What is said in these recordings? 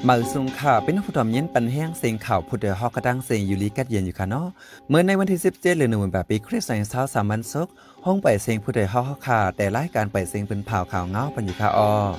มาซุงข่าวเป็นผู้ทำเย็นปันแห้งเสียงข่าวผู้เดือดฮอกกระดังเสียงอยู่ลีกัดเย็นอยู่ค่ะเนาะเมื่อในวันที่17เดือน1แบบปีคริสต์ศักราช23วันศุกร์ห้องไปเสียงผู้เดือดฮอกค่ะแต่รายการไปเสียงเป็นข่าวเงาปันอยู่ค่ะ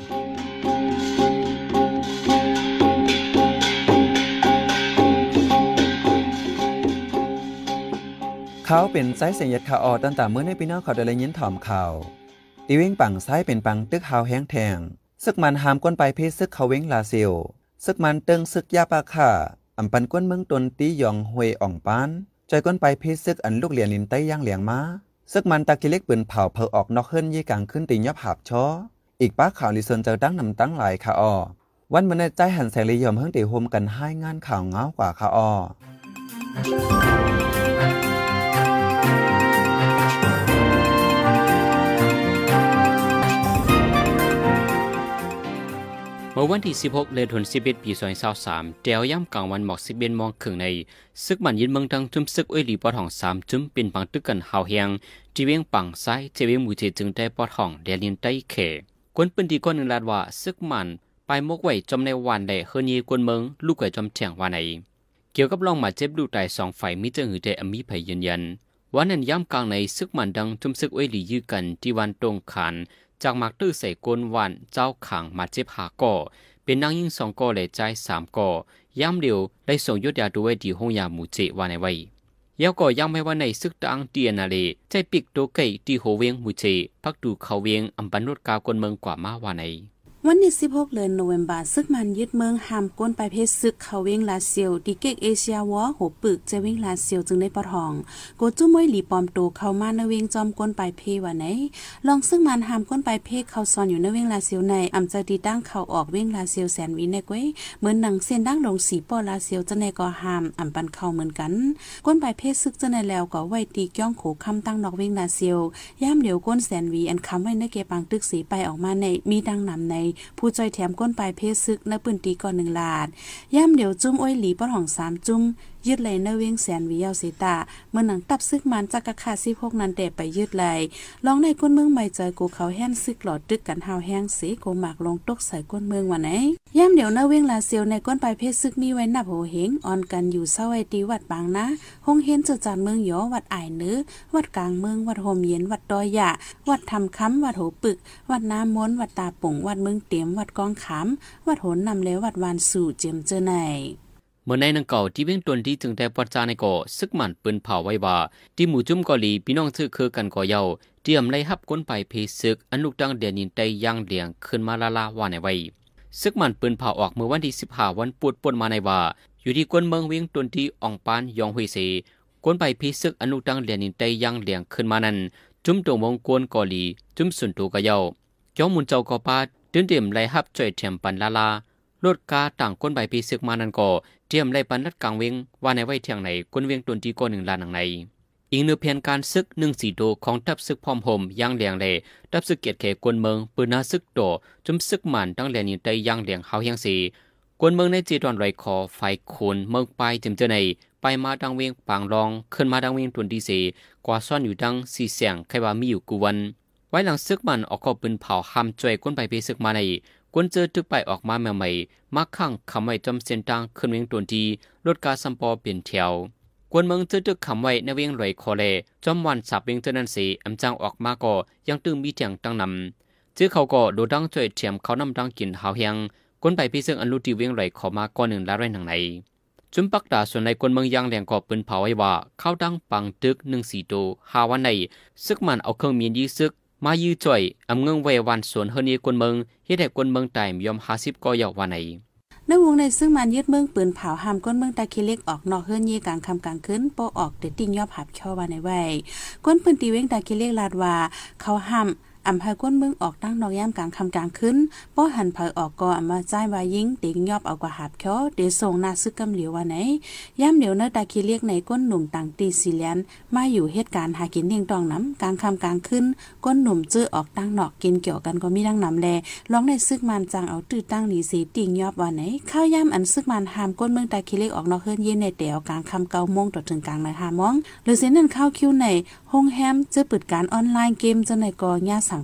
เขาเป็นไซส์เสียงยัดข่าวตั้งแต่เมื่อในปีน้องเขาได้เลยยินถ่อมข่าวตีเว้งปังไซส์เป็นปังตึกข่าวแห้งแทงซึกมันหามก้นไปเพศซึกเขาเว้งลาเซียวซึกมันเติงซึกยาปาค่าอำปันก้นเมืองตนตียองหวยอ่องปานใจก้นไปเพศซึกอันลูกเหรียญลินไต้ย่างเหลียงมาซึกมันตะกิเล็กปืนเผาเพอออกนอกเฮิรนยี่กลางขึ้นตียอบหับช้ออีกป้าข่าวลิซนจะตั้งนำตั้งหลายข่าววันเมื่อในใจหันแสงเลยยอมเฮิงตีโฮมกันให้งานข่าวเงากว่าข่าวเมื่อวันที่16เดือนธันวาคมปี2023แจวย่ำกลางวันหมอก11โมงครึ่งในซึกมันยินเมืองดังจุ่มซึกอ้อยหลีปอทอง3จุ่มเป็นปังตึกกันหาวเฮียงจีเวียงปังซ้ายเจเวียงมูเจจึงได้ปอทองเดลินใต้เขกวนปืนดีก้อนหนึ่งลาดว่าซึกมันไปมกไว้จอมในวันได้เฮือนีกวนเมืองลูกไก่จอมแฉงวันไหนเกี่ยวกับลองมาเจ็บดูตาย2ฝ่ายมิจะหือใจอมีไผยืนยันวันนั้นย่ำกลางในซึกมันดังจุ่มซึกอ้อยหลียื้อกันที่วันตรงขานจากมักตื้อใส่กวนวันเจ้าขังมาเจ็บหาก่อเป็นนางยิง2ก่อและใจ3ก่อย่ำเดียวได้ส่งยศยาด้วยดีห้องยาหมู่เจว่าในไว้ยาวก่อย่ำให้ว่าในซึกตังเตียนาเลใจปิกโตไก่ที่โหเวียงหมู่เจพักดูเขาเวียงอำปันรถกาวกนเมืองกว่ามาว่าในวันที่16เดือนโนเวมเบอร์ซึกมันยึดเมืองหามก้นไปเพศซึกเขาเวงลาเซียวดิเกกเอเชียวอโหปึกจะเวงลาเซียวจึงได้ปอทองโกจุ้มวยหลีปอมโตเข้ามาในเวงจอมก้นไปเพว่าไหนลองซึกมันหามก้นไปเพเขาซ่อนอยู่ในเวงลาเซียวในอำจะดีตั้งเขาออกเวงลาเซียวแสนวิในก้วยเหมือนหนังเส้นดั้งลงสีปอลาเซียวจะในก็หามอำปันเข้าเหมือนกันก้นไปเพซึกจะในแล้วก็ไว้ตีก้องโขคำตั้งนอกเวงลาเซียวย่ามเดียวก้นแสนวีอันคำไว้ในเกปังตึกสีไปออกมาในมีดังนำในผู้จอยแถมก้นปลายเพศซึกในปืนตีก่อน1 ลาดย่ำเดี๋ยวจุ้มอ้อยหลีปอดห้อง3จุ้มยืดไหลเนเวียงแสนวิยาวเสตาเมื่อหนังตับซึกมันจากกะคา16นั้นแต่ไปยืดไหลลองในก้นเมืองใหม่ใจกูเขาแห้งซึกหลอดตึกกันหาวแห้งสีโกหมากลงตกใส่ก้นเมืองวันไหนย่ำเดี๋ยวเนเวียงลาเซียวในก้นปลายเพศซึกมีไว้นับโหเหงออนกันอยู่เศร้าไอตีวัดบางนะห้องเห็นจุดจานเมืองหยอวัดอ้ายเนื้อวัดกลางเมืองวัดโฮมเย็นวัดดอยหยะวัดทำค้ำวัดโหปึกวัดน้ำม้นวัดตาปุ่งวัดเมืองเตียมวัดกองขามวัดโหนนำแล้ววัดวานสู่เจียมเจอในเมื่อในนังเก่าที่เวียงตนที่จึงได้ปัจจาในก่อซึกมันปืนเผาไว้ว่าที่หมู่จุ่มเกาหลีพี่น้องซื้อคือกันก่อเยาเตรียมไล่ฮับก้นไปเพซึกอนุดังเดียนินไตย่างเลียงขึ้นมาลาว่าในไว้ซึกมันปืนเผาออกเมื่อวันที่15วันปูดปนมาในว่าอยู่ที่ก้นเมืองเวียงตนที่อ่องปานยองหุยเสก้นไปเพซึกอนุดังเดียนินไตย่างเลียงขึ้นมานั้นจุ่มตัวมงกวนเกาหลีจุ่มสุนตูกะเยาเจ้ามุนเจ้ากอปาเตรียมไล่ฮับจ่อยแถมปันลารถกาต่างก้นใบปีซึกมานั้นก็เตรียมไล่ปันรัดกลางเวงว่าในไว้เที่ยงไหนก้นเวงตนที่ก้น1 ล้านหนังในอีกเนื้อเพียนการซึก1-4โตของทัพซึกพร้อมโฮมย่างเลียงเลยทัพซึกเกียรติเขกวนเมืองปืนนาซึกโตจุ่มซึกมันตั้งแลนินไตย่างเลียงเฮาเฮียงสีกวนเมืองในจีดอนไรคอไฟโคนเมืองปลายจิมเจอในไปมาดังเวงปางรองขึ้นมาดังเวงตนที่4กว่าซ่อนอยู่ดังสีเสียงใครว่ามีอยู่กูวันไว้หลังซึกมันออกก็ปืนเผาห้ามจ่วยก้นใบปีซึกมาในกวนเจอตึกไปออกมาใหม่ๆมักขังคำไว้จำเส้นทางขึ้นเวียงตนทีรถกาสัมปอเปลี่ยนแถวกวนเมืองเจอตึกคำไว้ในเวียงไหลคอเลจอมวันสับเวียงเจอนันสีอำจังออกมาก็ยังตึงมีเถียงตั้งนำเจอเขาก็โดดังจ่วยเทียมเขานำดังกินหาวเฮียงกวนไปพี่ซึ่งอนุทีเวียงไหลขอมาก้อน1 ล้านไร่หนังไหนจุมปักดาส่วนในกวนเมืองยังแหลงก่อปืนเผาไว้ว่าเข้าดังปังตึก1-4โตหาวันในซึกมันเอาเครื่องมีนยีซึกมายื้อจ่อยอำเงิงเววันสวนเฮนีกวนเมืองเฮ็ดให้กวนเมืองตายยอม50ก็ยาววันไหนในวงในซึ่งมันยึดเมืองปืนเผาหามก้นเมืองตะคิเล็กออกนอกเฮือนยี่กลางคำกลางคืนโปออกเดติ้งยอบหับเข้าว่าในไว้ก้นปืนตีเว้งตะคิเล็กลาดว่าเขาห้ามอำเภอก้นเมืองออกตั้งนอกย่ามกลางคำกลางขึ้นป้อหันเผยออกก็อำมาใจวายิงติงยอบเอากว่าหับเข้าเดส่งนาซึกกำเหลียวว่าไหนย่ามเหลียวเนื้อตาคีเรียกในก้นหนุ่มต่างตีสีเลียนมาอยู่เหตุการณ์หากินเลี้ยงตองน้ำกลางคำกลางขึ้นก้นหนุ่มจื้อออกตั้งนอกกินเกี่ยวกันก็มีดังน้ำแลร้องในซึกมันจางเอาตื้อตั้งหนีสีติงยอบว่าไหนข้าวย่ามอันซึกมันหามก้นเมืองตาคีเรียกออกนอกเฮือนเย็นในเตียวกลางคำ9 โมงต่อถึงกลางใน5 โมงหรือเส้นนั้นข้าวคิวในห้องแฮมจะเปิดการออนไลน์เกมจะในกอย่าสั่งปิก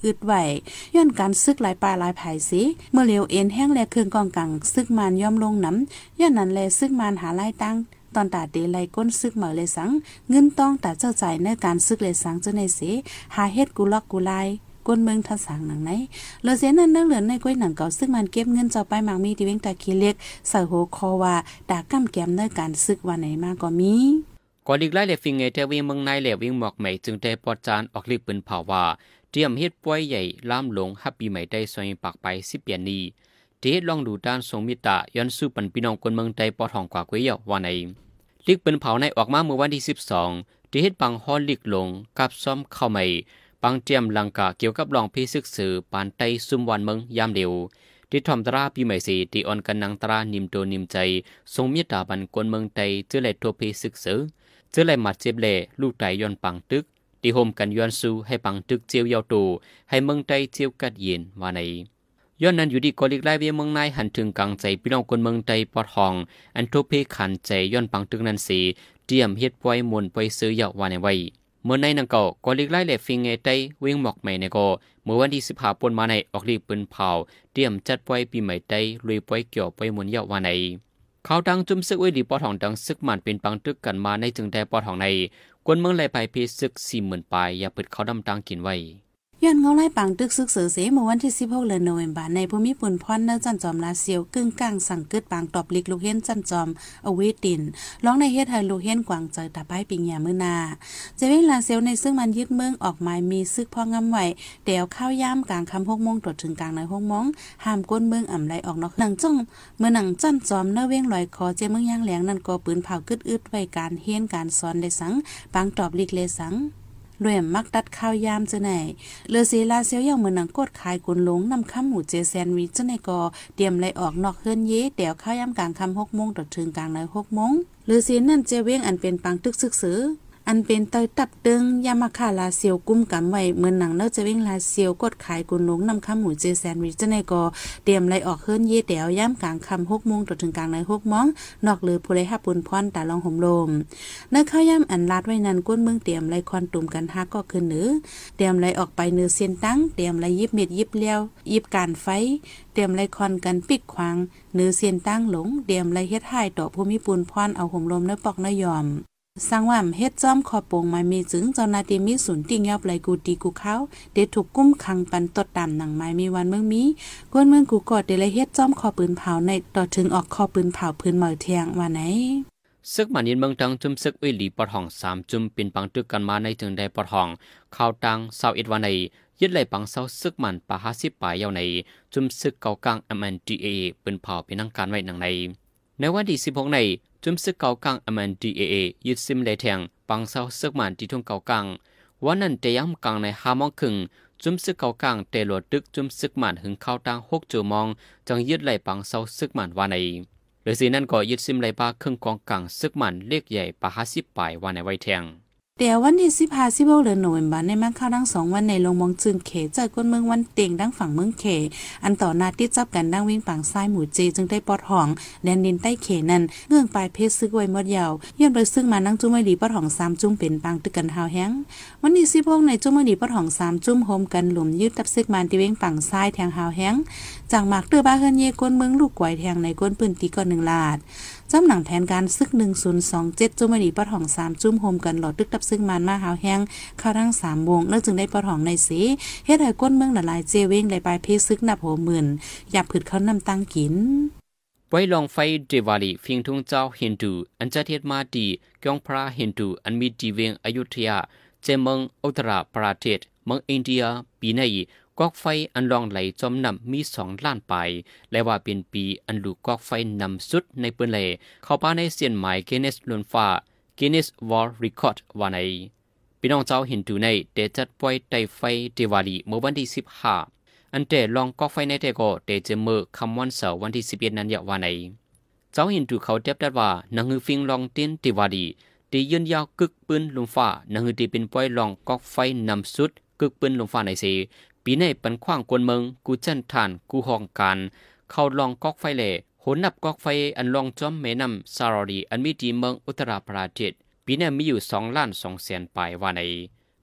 อึดไหวย้อนการซึกหลายปลายหลายภายสิเมื่อเร็วเอ็นแห้งและเครื่องกองกังซึกมันย่อมลงน้ำย้อนนั้นแลซึกมันหาไล่ตั้งตอนตาเดไลก้นซึกเหมือเลยสังเงินต้องตาเจ้าใจในการซึกเลยสังเจ้าในเสหาเฮ็ดกูลอกกูไลก้นเมืองทัศางหนังไหนเลอเสียนั่นเรื่องเหลือในก้อยหนังเก่าซึ่งมันเก็บเงินเจ้าไปมังมีที่เว้งตาขี้เล็กใส่โหคอว่าดากำแกมในการซึกวันไหนมาก็มีก่อนอีกหลายเลฟิงเงเทวีเมืองในเหลววิ่งหมอกใหม่จึงได้ปอดจานออกลิกปืนเผาว่าเตรียมเฮ็ดป่วยใหญ่ล่ามหลงฮับปีใหม่ได้ซอยปากไป10 เดือนนี้เทศลองดูด้านทรงมิตรย้อนสู้ปันพี่น้องคนเมืองใดปอดห้องกว่ากุ้ยว่าไหนลิกปืนเผาในออกมาเมื่อวันที่12ที่เฮ็ดปังฮอลิกลงกับซ้อมเข้าใหม่ปังเตรียมลังกาเกี่ยวกับรองพี่ศึกษอปานไตซุ่มวันเมืองยามเดียวที่ทอมตราปีใหม่สีที่อ่อนกันนางตรานิมโตนิมใจทรงมิตรบันคนเมืองใดเจอไหลตัวพี่ศึกษอเจอไหลหมัดเจ็บเล่ลูกไตย้อนปังตึกที่โฮมกันย้อนสู้ให้ปังตึกเจียวยาวโตให้เมืองใดเจียวกัดเย็นว่าไหนย้อนนั้นอยู่ดีกอลิกไล่เวียเมืองในหันถึงกลางใจพี่น้องคนเมืองใดปอดห้องอันโทเพขันใจย้อนปังตึกนั้นสีเตรียมเฮ็ดป่วยมนป่วยซื้อยาวว่าในไว้เมื่อในนังเก่ากอลิกไล่เลฟิงเงไตเวงหมอกใหม่ในก็เมื่อวันที่15ปนมาในออกลีปืนเผาเตรียมจัดป่วยปีใหม่ไตลุยป่วยเกี่ยวป่วยมนยาวว่าในเขาดังจุ่มซึกไว้ดีปอดห้องดังซึกมันเป็นปังตึกกันมาในจึงได้ปอดห้องในคนเมืองไหลไปเพซึก40,000 ปลายอย่าเปิดเขาดำตังกินไว้ย้อนเงาไล่ปังตึกซึกเสือเสเมื่อวันที่16เดือนโนเวมบาในภูมิปุ่นพรเนจันจอมลาเซียวกึ่งกลางสั่งกึดปางตอบลิกลูกเฮ็นจันจอมเอาเวตินร้องในเฮ็ดให้ลูกเฮ็นกวางเจอตาป้ายปิงยามื้อนาเจเวงลาเซียวในซึ่งมันยึดเมืองออกหมายมีซึกพองำไว้เดี๋ยวข้าวย่ามกลางคำ6 โมงตรวจถึงกลางใน6 โมงห้ามก้นเมืองอ่ำไรออกนอกหนังจ้องเมื่อหนังจันจอมเนเวงลอยคอเจเมืองย่างแหลงนั่นก็ปืนเผากึดอึดไว้การเฮียนการสอนได้สังปางตอบลิกเลสังรวยมักดัดข้าวยามจะไหนเลือเสียลาเซียวอย่างเหมือนหนังกดขายกุนหลงนำข้ามหมูเจแซนวิชจะไหนก็เตรียมไล่ออกนอกเฮือนเย่เดี๋ยวข้าวยามกลางคำ6 โมงต่อถึงกลางใน6 โมงเลือเสียนั่นเจเว้งอันเป็นปังตึกซึกซื้ออันเป็นเตยตับตึงยามาคาลาเซียวกุ้มกำไว้เหมือนหนังเนื้อจะเว้งลาเซียวกดขายกุนหลงนำข้ามหมูเจแซนวิชจะไหนก็เตรียมไล่ออกเฮือนเย่เดี๋ยวย่ามกลางคำ6 โมงต่อถึงกลางใน6 โมงนอกหรือผู้ใดหับปุนพรตาลองห่มลมเนื้อข้าวยามอันลาดไว้นั้นก้นเมืองเตรียมไล่คอนตุ่มกันฮักก็ขึ้นเหนือเตรียมไล่ออกไปเนื้อเสียนตั้งเตรียมไล่ยิบเม็ดยิบเลี้ยวยิบการไฟเตรียมไล่คอนกันปิกขวางเนื้อเสียนตั้งหลงเตรียมไล่เฮ็ดให้ต่อภูมิปุนพรเอาห่มลมเนื้อปอกเนื้อยอมสังว่ามเฮ็ดจ้อมคอโปงมามีจึงเจ้านาทีมีศูนย์ติ่งยอบไหลกูตีกูเขาเดถูกกุ้มคังปันตดตามหนังไม้มีวันเมืองมีกวนเมืองกูกอดเดเลยเฮ็ดจ้อมคอปืนเผาในต่อถึงออกคอปืนเผาพื้นเหมอเทียงว่าไหนซึกมันยินเมืองตังจุ่มซึกอุยหลีปอดห้อง3จุ่มเป็นปังตึกกันมาในจึงได้ปอดห้องข่าวตัง21วันในยึดไหลปังเซาซึกมันปะ50ปลายยาวในจุ่มซึกเก่ากลาง MNDAA ปืนเผาเป็นนังการไว้หนังในวันที่16ในจุ่มซึกเก่ากลาง MNDAA ยึดซิมเลแทงปังเซาซึกมันที่ทุ่งเก่ากลางวันนั้นเตย้ำกลางใน5 โมงครึ่งจุ่มซึกเก่ากลางเตโลดึกจุ่มซึกมันหึงเข้าตัง6 ชั่วโมงจังยึดไหลปังเซาซึกมันวันในหรือสินั่นก็ยึดซิมไหลปาครึ่งกองกลางซึกมันเล็กใหญ่ปะ50ปลายวันในไว้แทงเดี๋ยววันที่16เดือนโนเวมบาในมันเข้าทั้ง2วันในลงมองจึงเขเจอก้นเมืองวันเต็งดังฝั่งเมืองเขอันต่อนาติดจับกันดังวิ่งปังซ้ายหมู่เจจึงได้ปอดห้องแดนดินใต้เขนั้นเงื่องปลายเพชรซึกไว้หมดยาวย้อนไปซึ่งมานั่งจุ้มไม่ดีปอดห้อง3จุ้มเป็นปังตึกกันหาวแห้งวันที่16ในจุ้มไม่ดีปอดห้อง3จุ้มโฮมกันหลุมยึดตับซึกมันที่เว้งปังซ้ายแทงหาวแห้งจากหมากเตื้อบ้าเฮือนเยก้นเมืองลูกกวยแทงในก้นปืนตีก่อน1 ลาดจำหนังแผนการซึก1027จุ้มไม่ดีปอดห้อง3จุ้มโฮมกันหลอดตึกตับซึกมันมาหาวแห้งเข้าทั้ง3 วงแล้วจึงได้ปอดห้องในสีเฮ็ดให้ก้นเมืองหลายเจเว้งไหลปลายเพซึกนับโหหมื่นอย่าผืดเขานำตั้งกินไว้ลองไฟเดวาลีฟิงทุงเจ้าฮินดูอันจะเทียดมาดีกองพระฮินดูอันมีดีเวงอยุธยาเจเมืองอุตราประเทศเมืองอินเดียปีในกอกไฟอันลองไหลจอมนำมี2 ล้านปลายและว่าเป็นปีอันลูกกอกไฟนำสุดในปืนเลเข้าป้าในเสียนหมายเกเนสลุนฟ้าเกเนสวอลรีคอร์ดว่าในพี่น้องเจ้าฮินดูในเดจัดปล่อยไตไฟเดวาลีเมื่อวันที่15อันเตลองกอกไฟในเตก็เตเจเมอคำวันเสาร์วันที่11นั้นว่าในเจ้าฮินดูเขาเทียบได้ว่านังฮือฟิงลองเต้นเดวาลีตียืนยาวกึกปืนลุนฟ้านังฮือตีเป็นปล่อยลองกอกไฟนำสุดกึกปืนลุนฟ้าในเสปีในปันขว้างกวนเมืองกูจันทานกูห้องการเข้าลองกอกไฟเล่โหนับกอกไฟอันลองจอมแม่น้ำซารารีอันมีดีเมืองอุตราประเทศปีนี้มีอยู่2.2 ล้านปลายว่าในม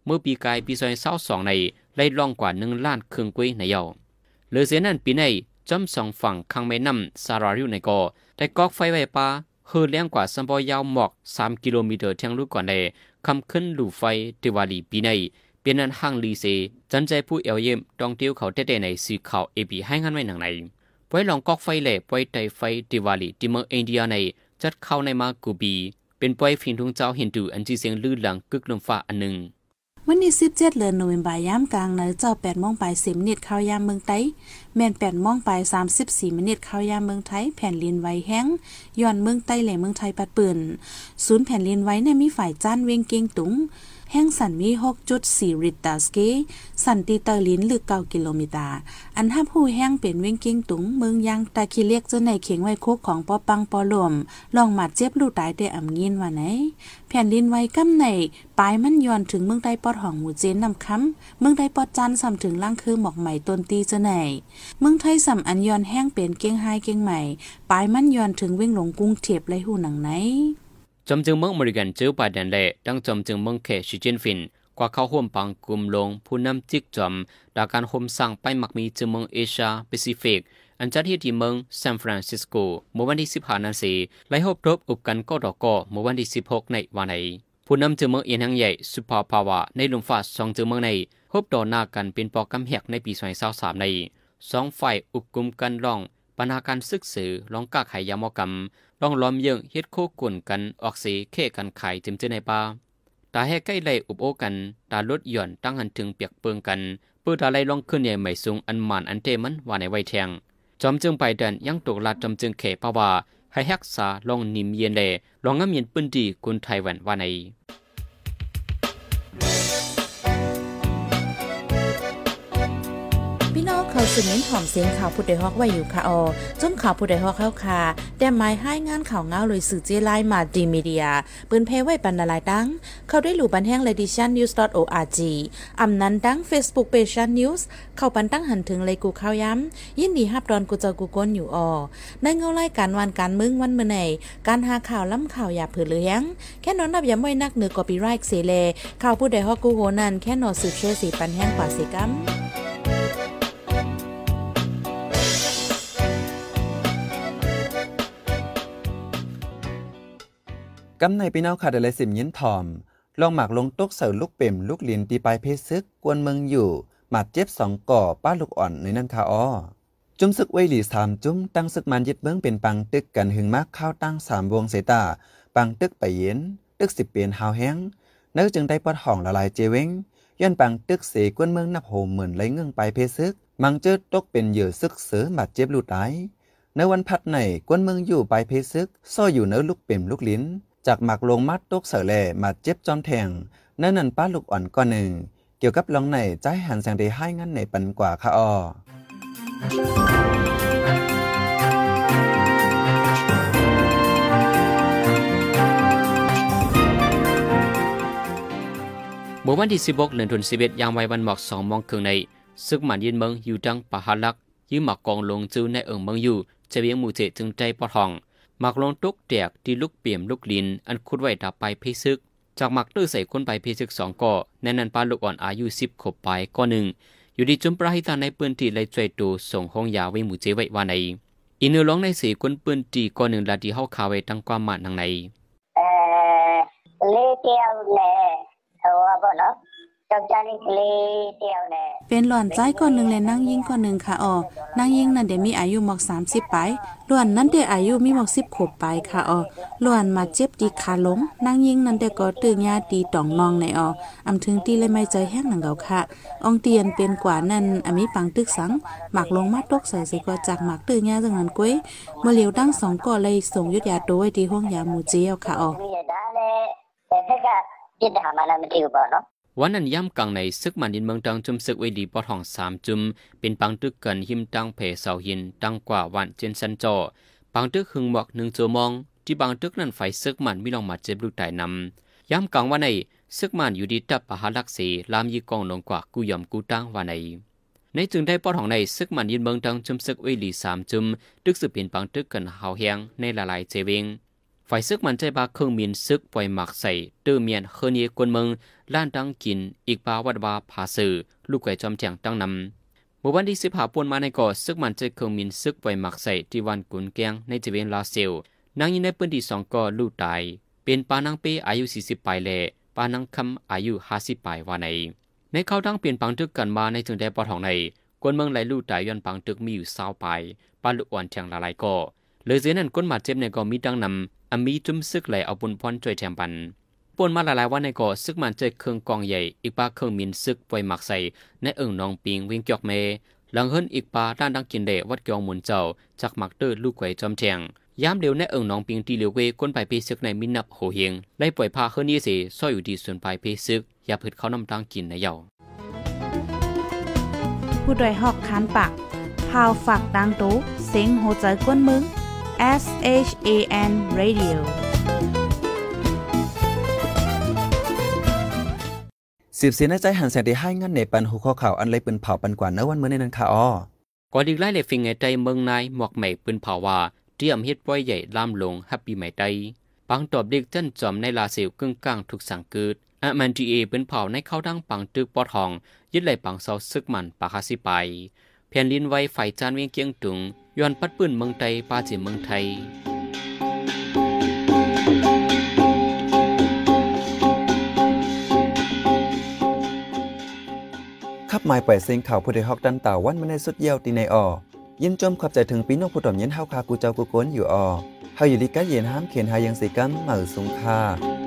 เมื่อปีกายปีซอย22ในไล่ล่องกว่า1ล้านครึ่งกวยในเยาเหลือเสียนั้นปีในจอม2ฝั่งข้างแม่น้ำซาราริวในก็ได้กอกไฟไว้ป่าเฮือเลี้ยงกว่าสัมปอยาวหมอก3กิโลเมตรเที่ยงลูกก่อนในคำขึ้นหลู่ไฟติวาลีปีในเป็นนั้นห้างลีเซจันใจผู้เอวเยี่ยมตองเตี้ยวเขาเต้ๆในสื่อข่าวเอพีให้งานไว้หนังในไว้ลองกอกไฟแหล่ไว้ไตไฟติวาลีที่เมืองอินเดียในจัดเข้าในมากูบีเป็นปล่อยฟินทุงเจ้าฮินดูอันที่เสียงลื่นหลังกึกลมฟ้าอันหนึ่งวันที่17เดือนโนเวมบายามกลางเนเจ้า8 โมงไป10 นิดเข้ายามเมืองไต้แม่น8 โมงไป34 มินิเข้ายามเมืองไทยแผ่นดินไหวแห้งย้อนเมืองไต้และเมืองไทยปัดปืนศูนย์แผ่นดินไหวเนี่ยมีฝ่ายจ้านเวงเกียงตุงแห้งสันมี 6.4 ริกเตอร์สเกลสันติเตอร์ลินลึก9 กิโลเมตรอันทับผู้แห้งเป็นเวงเกียงตุงเมืองยังตาคีเรียกเจ้าในเขียงไว้คุกของปอปังปอหลวมลองมาเจ็บลูกตายได้อ่ำยินว่าไหนแผ่นดินไหวกำในปลายมันย้อนถึงเมืองใต้ปอดห้องหมู่เจนนำค้ำเมืองใต้ปอดจันซ้ำถึงล่างคือหมอกใหม่ต้นตีเจ้าไหนเมืองไทยซ้ำอันย้อนแห้งเป็นเกียงไฮเกียงใหม่ปลายมันย้อนถึงเว้งหลงกรุงเทพและหูหนังไหนจอมจึงเมืองอเมริกันเจอป่าแดนเล่ดังจอมจึงเมืองเคชิจินฟินกว่าเข้าห่วมปังกลุ่มลงผู้นำจิกจอมดาการห่มสั่งไปมักมีจึงเมืองเอเชียแปซิฟิกอันจัดที่เมืองซานฟรานซิสโกเมื่อวันที่15นั้นสิไล่ฮบรบอุบกันก็ดอกก็เมื่อวันที่16ในวันไหนผู้นำจึงเมืองเอียนหังใหญ่ซุปเปอร์พาวเวอร์ในลมฟ้า2จึงเมืองในฮบดอหน้ากันเป็นปอกำแหกในปี2023ใน2ฝ่ายอุบกุมกันร้องปัญหาการศึกษาร้องกากไขยามกรรมร้องล้อมเยิงเฮ็ดโคกวนกันออกสีเข้กันไข่จิมเจในป่าตาให้ใกล้ไล่อุบโอกันตาลดหย่อนตั้งหันถึงเปียกเปิงกันเพื่อตาไล่ลองขึ้นใหญ่ใหม่สูงอันหมานอันเตมันว่าในไวแทงจอมจึงไปเดินยังตกลาดจอมจึงเขปะว่าให้ฮักษาลองนิมเย็นแลลองงำเย็นปืนดีคนไทยแหวนว่าในพี่น้องเขาสืบเน้นถ่อมเสียงข่าวผู้ใดฮอกไว้อยู่ค่ะจมข่าวผู้ใดฮอกเข้าค่ะแต่หมายให้งานข่าวเงาเลยสื่อเจไลมาดีมีเดียปืนเพไว้ปันนาลายดังเข้าได้หลู่บันแห้ง lediciannews.org อำนั้นดัง Facebook page news เข้าปันตั้งหันถึงเลยกูข่าวย้ำยินดีฮับดอนกูเจ้ากูก้นอยู่ในเงาไล่การวันการมึงวันเมื่อไหนการหาข่าวล้ำข่าวอย่าเผือเลี้ยงแค่นอนนับย้ำไว้นักเหนือกอปีไรค์เสเลข่าวผู้ใดฮอกกูโหนันแค่นอสืบเชื่อสีปันแห้งกว่าสีกัมกำในพี่น้องขาดอะไรสิมยินถ่อมลองหมากลงตกเสาลูกเป่มลูกลินตีปลายเพซึกกวนเมืองอยู่หมัดเจ็บ2 ก่อป้าลูกอ่อนในนั่นค่ะจุ่มศึกไว้หลี3จุ่มตั้งศึกมันยึดเมืองเป็นปังตึกกันหึงมากข้าวตั้ง3 วงเสตาปังตึกไปเย็นตึก10 เปลี่ยนหาวแห้งเนื้อจึงได้ปอดห้องละลายเจเว้งย้อนปังตึกเสกวนเมืองนับโหเหมือนไหลเงื่องไปเพซึกมังเจอตกเป็นเหยื่อซึกเสือหมัดเจ็บลูกตายในวันพัดไหนกวนเมืองอยู่ไปเพซึกซ่ออยู่เนื้อลูกเป่มลูกลิ้นจากหมักลงมัดตกเสาแหล่มาเจ็บจอมแทงนั่นป้าลูกอ่อนก้อนหนึ่งเกี่ยวกับลองไหนใจหันแสงได้ให้งั้นในปันกว่าค่ะเมื่อวันที่16เดือนธันวาคมยามวัยวันหมอก2 โมงครึ่งในซึกหมันยินเมืองอยู่ดังปะหาลักยืมหมอกกองลงจูในเมืองอยู่จะเวียงหมู่เจจึงใจปอทองหมักลงตุกแตกที่ลูกเปี่ยมลูกลินอันคุดไว้ดับไปเพซึกจากหมักตื้อใส่คนไปเพซึก2 ก่อแน่นันปลาลูกอ่อนอายุ10 ขวบไปก่อหนึ่งอยู่ดีจุ่มปลาหิตาในปืนตีไล่ใจตูส่งห้องยาไว้หมู่เจไว้ว่าในอินเนอร์ร้องในสีคนปืนตีก่อหนึ่งลาดีเข้าคาไว้ตั้งความหมาดนังในเลเตียวแน่เอาบ่เนาะจังจันนี่เลเตียวแน่เป็นหล่อนใจก่อนหนึ่งและนางยิงก่อนหนึ่งค่ะนางยิงนั่นเดี๋ยวมีอายุหมอก30 ไปหล่อนนั้นเดี๋ยวอายุมีหมอก10 ขวบไปค่ะหล่อนมาเจ็บดีขาลงนางยิงนั่นเดี๋ยวก็ตื่นยาตีต่องนองในอำถึงตีเลยไม่ใจแห้งหนังเก่าค่ะองเตียนเป็นกว่านั่นมีปังตึกสังหมักลงมาตกใส่สิก็จากหมักตื่นยาจังนั้นก้วยเมื่อเหลียวตั้ง2 ก่อเลยส่งยุทธยาตัวไว้ที่ห้องยาหมู่เจียวค่ะวันนั้นย่ำกลางในซึกมันดินเมืองดังจุ่มซึกไว้ดีปอทอง3 จุ่มเป็นปังตึกกันหิมตังเพเสาหินดังกว่าวันเจนซันจอปังตึกหึงหมอก1 ชั่วโมงที่ปังตึกนั้นไฟซึกมันมีลองมาเจ็บลูกตายนำย่ำกลางวันในซึกมันอยู่ดีตับปะหาลักสีลามยีกองลงกว่ากูยอมกูตั้งวันในจึงได้ปอทองในซึกมันดินเมืองดังจุ่มซึกไว้ดี3 จุ่มตึกสืบเป็นปังตึกกันหาวแหงในละลายเจเวงไฟฝ่ายซึกมันใจบาเครื่องมีนซึกปล่อยหมักใส่เตื้อเมียนเฮเนียกวนเมืองล้านดังกินอีกปาวัดบาผาสือลูกไก่จอมแจงตั้งนำเมื่อวันที่15ป่วนมาในก่อซึกมันใจเครื่องมีนซึกปล่อยหมักใส่ที่วันกุนแกงในจีเวนลาเซลนางยินในปืนที่2ก่อลูกตายเป็นปานางเป้อายุ40ปลายแลปานางคำอายุ50ปลายว่าในเขาดังเปลี่ยนปังตึกกันมาในถึงได้ปอทองในกวนเมืองไหลลูกตายย้อนปังตึกมีอยู่20ปลายปานลูกอ่อนแทงหลายก่อเลยเสียนั้นก้นมาเจ็บในก่อมีดังนำมีจุ่มซึกไหลเอาบุญพรช่วยแถมปันป่นมาหลายวันในก่อซึกมันเจอเครื่องกองใหญ่อีกปาเครื่องมินซึกปล่อยหมักใส่ในนองปิงวิ่งจอกเมหลังเฮิรนอีกปาด้านดังกินเดวัดเกียงหมุนเจ้าจากหมักเตอร์ลูกไก่จอมแจงย้ำเดียวในนองปิงตีเหลียวเวก้นไปเพซึกในมินับโหเฮียงไล่ปล่อยพาเฮิรนยี่สิซ้อยอยู่ดีส่วนปลายเพซึกอย่าผืดเขาน้ำดังกินในเยาผู้โดยหอกคันปากพาวฝากดังตู้เซ็งโหใจกวนมึงSHAN Radio สืบเสียในใจหันแสงที่ให้งั้นในปันหัวข้อข่าวอันไรปืนเผาปันกว่าเนื้อวันเมื่อในนั้นค่ะอ้อก่อนดีไล่เลยฟิงไงใจเมืองนายหมวกใหม่ปืนเผาว่าเตรียมเฮ็ดปล่อยใหญ่ล่ามลงฮับปีใหม่ใจปังตอบเด็กจันจอมในลาเซลกึ่งกลางถูกสังเกิดมันจีเอปืนเผาในเข้าดังปังตึกปอทองยึดไหลปังเสาซึกมันปาคาสิไปแผ่นลินไว้ฝ่ายจานเวียงเกียงตุงย้อนปัดปืนเมืองไทยปาจีเมืองไทยขับหมายปล่อยเสียงข่าวผู้ใดฮอกดันเต่าวันมาในสุดเยี่ยวตีในอ้อยินจมขอบใจถึงปีน้องผู้ต่อมเย็นเฮาคากูเจ้ากูโกนอยู่อ้อเฮาอยู่ดีกะเย็นห้ามเขียนหายังสีกัมเหมือสูงค่า